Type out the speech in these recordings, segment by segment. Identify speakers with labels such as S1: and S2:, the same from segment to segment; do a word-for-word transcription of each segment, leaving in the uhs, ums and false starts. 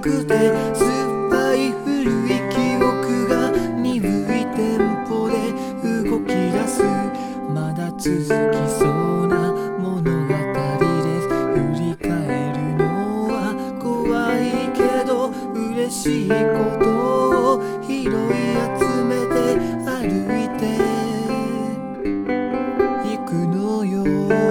S1: くて酸っぱい古い記憶が鈍いテンポで動き出す。まだ続きそうな物語です。振り返るのは怖いけど嬉しいことを拾い集めて歩いていくのよ。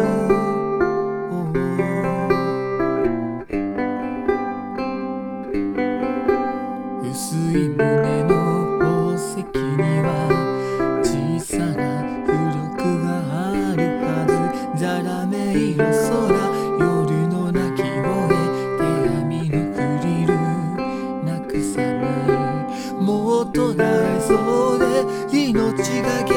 S1: 薄い胸の宝石には小さな付録があるはず。ざらめ色空、夜の鳴き声、手編みのフリルなくさない。もっと大そうで命が